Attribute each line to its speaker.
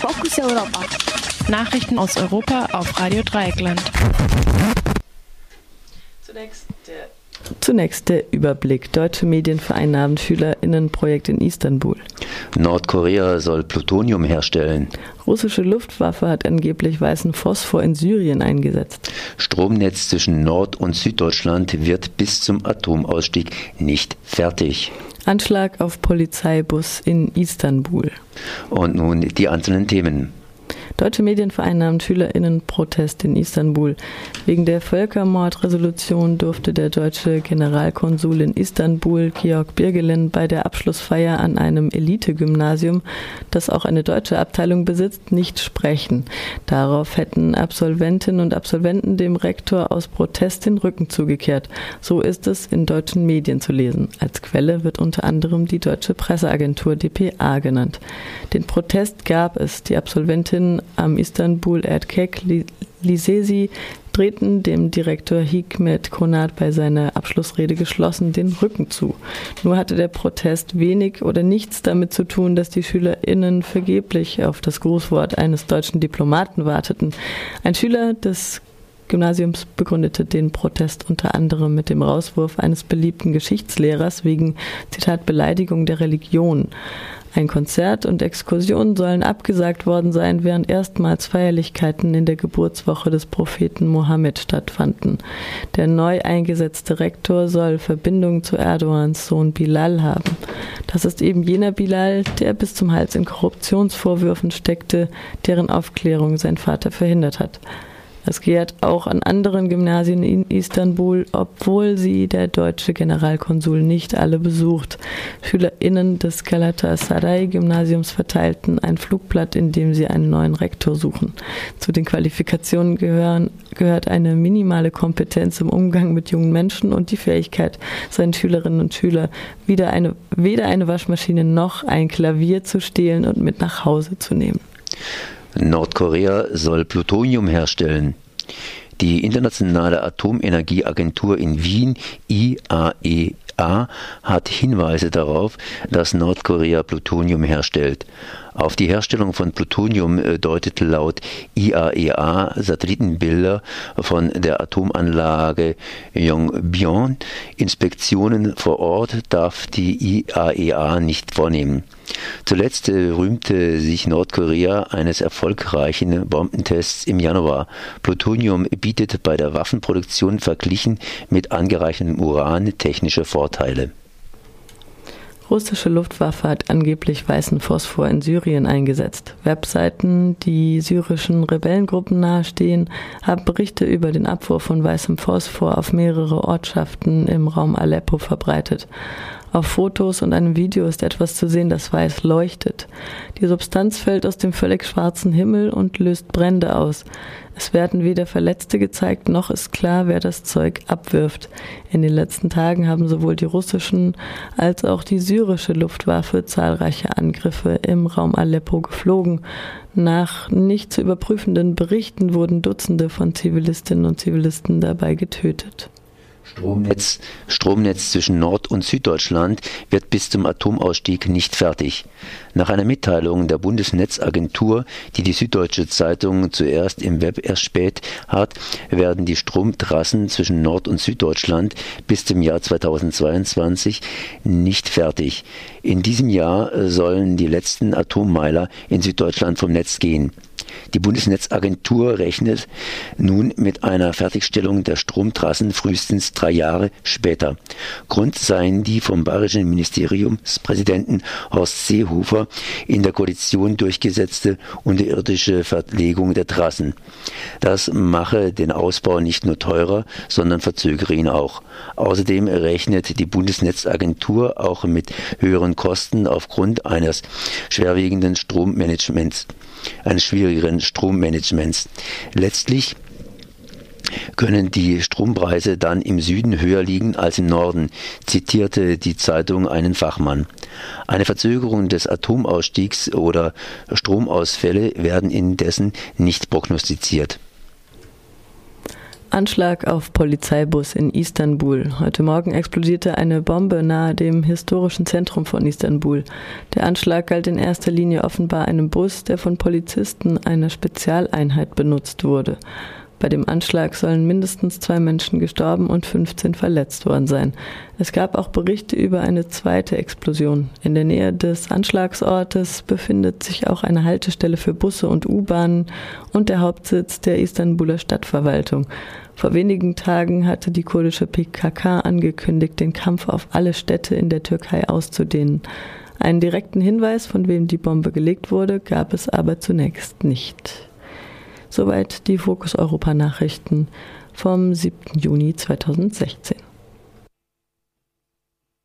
Speaker 1: Fokus Europa.
Speaker 2: Nachrichten aus Europa auf Radio Dreieckland.
Speaker 3: Zunächst der Überblick. Deutsche Medien vereinnahmen SchülerInnenprojekt in Istanbul.
Speaker 4: Nordkorea soll Plutonium herstellen.
Speaker 3: Russische Luftwaffe hat angeblich weißen Phosphor in Syrien eingesetzt.
Speaker 4: Stromnetz zwischen Nord- und Süddeutschland wird bis zum Atomausstieg nicht fertig.
Speaker 3: Anschlag auf Polizeibus in Istanbul.
Speaker 4: Und nun die einzelnen Themen.
Speaker 3: Deutsche Medien vereinnahmen SchülerInnenprotest in Istanbul. Wegen der Völkermordresolution durfte der deutsche Generalkonsul in Istanbul, Georg Birgelin, bei der Abschlussfeier an einem Elite-Gymnasium, das auch eine deutsche Abteilung besitzt, nicht sprechen. Darauf hätten Absolventinnen und Absolventen dem Rektor aus Protest den Rücken zugekehrt. So ist es in deutschen Medien zu lesen. Als Quelle wird unter anderem die deutsche Presseagentur dpa genannt. Den Protest gab es. Die Absolventinnen am Istanbul Erkek Lisesi drehten dem Direktor Hikmet Konat bei seiner Abschlussrede geschlossen den Rücken zu. Nur hatte der Protest wenig oder nichts damit zu tun, dass die SchülerInnen vergeblich auf das Grußwort eines deutschen Diplomaten warteten. Ein Schüler des Gymnasiums begründete den Protest unter anderem mit dem Rauswurf eines beliebten Geschichtslehrers wegen, Zitat, Beleidigung der Religion. Ein Konzert und Exkursionen sollen abgesagt worden sein, während erstmals Feierlichkeiten in der Geburtswoche des Propheten Mohammed stattfanden. Der neu eingesetzte Rektor soll Verbindung zu Erdogans Sohn Bilal haben. Das ist eben jener Bilal, der bis zum Hals in Korruptionsvorwürfen steckte, deren Aufklärung sein Vater verhindert hat. Es geht auch an anderen Gymnasien in Istanbul, obwohl sie der deutsche Generalkonsul nicht alle besucht. SchülerInnen des Galatasaray-Gymnasiums verteilten ein Flugblatt, in dem sie einen neuen Rektor suchen. Zu den Qualifikationen gehört eine minimale Kompetenz im Umgang mit jungen Menschen und die Fähigkeit, seinen Schülerinnen und Schülern weder eine Waschmaschine noch ein Klavier zu stehlen und mit nach Hause zu nehmen.
Speaker 4: Nordkorea soll Plutonium herstellen. Die Internationale Atomenergieagentur in Wien, IAEA, hat Hinweise darauf, dass Nordkorea Plutonium herstellt. Auf die Herstellung von Plutonium deutet laut IAEA Satellitenbilder von der Atomanlage Yongbyon. Inspektionen vor Ort darf die IAEA nicht vornehmen. Zuletzt rühmte sich Nordkorea eines erfolgreichen Bombentests im Januar. Plutonium bietet bei der Waffenproduktion verglichen mit angereichertem Uran technische Vorteile.
Speaker 3: Russische Luftwaffe hat angeblich weißen Phosphor in Syrien eingesetzt. Webseiten, die syrischen Rebellengruppen nahestehen, haben Berichte über den Abwurf von weißem Phosphor auf mehrere Ortschaften im Raum Aleppo verbreitet. Auf Fotos und einem Video ist etwas zu sehen, das weiß leuchtet. Die Substanz fällt aus dem völlig schwarzen Himmel und löst Brände aus. Es werden weder Verletzte gezeigt, noch ist klar, wer das Zeug abwirft. In den letzten Tagen haben sowohl die russischen als auch die syrische Luftwaffe zahlreiche Angriffe im Raum Aleppo geflogen. Nach nicht zu überprüfenden Berichten wurden Dutzende von Zivilistinnen und Zivilisten dabei getötet.
Speaker 4: Stromnetz zwischen Nord- und Süddeutschland wird bis zum Atomausstieg nicht fertig. Nach einer Mitteilung der Bundesnetzagentur, die die Süddeutsche Zeitung zuerst im Web erspäht hat, werden die Stromtrassen zwischen Nord- und Süddeutschland bis zum Jahr 2022 nicht fertig. In diesem Jahr sollen die letzten Atommeiler in Süddeutschland vom Netz gehen. Die Bundesnetzagentur rechnet nun mit einer Fertigstellung der Stromtrassen frühestens 3 Jahre später. Grund seien die vom bayerischen Ministeriumspräsidenten Horst Seehofer in der Koalition durchgesetzte unterirdische Verlegung der Trassen. Das mache den Ausbau nicht nur teurer, sondern verzögere ihn auch. Außerdem rechnet die Bundesnetzagentur auch mit höheren Kosten aufgrund eines schwerwiegenden Strommanagements. Letztlich können die Strompreise dann im Süden höher liegen als im Norden, zitierte die Zeitung einen Fachmann. Eine Verzögerung des Atomausstiegs oder Stromausfälle werden indessen nicht prognostiziert.
Speaker 3: Anschlag auf Polizeibus in Istanbul. Heute Morgen explodierte eine Bombe nahe dem historischen Zentrum von Istanbul. Der Anschlag galt in erster Linie offenbar einem Bus, der von Polizisten einer Spezialeinheit benutzt wurde. Bei dem Anschlag sollen mindestens 2 Menschen gestorben und 15 verletzt worden sein. Es gab auch Berichte über eine zweite Explosion. In der Nähe des Anschlagsortes befindet sich auch eine Haltestelle für Busse und U-Bahnen und der Hauptsitz der Istanbuler Stadtverwaltung. Vor wenigen Tagen hatte die kurdische PKK angekündigt, den Kampf auf alle Städte in der Türkei auszudehnen. Einen direkten Hinweis, von wem die Bombe gelegt wurde, gab es aber zunächst nicht. Soweit die Fokus Europa Nachrichten vom 7. Juni 2016.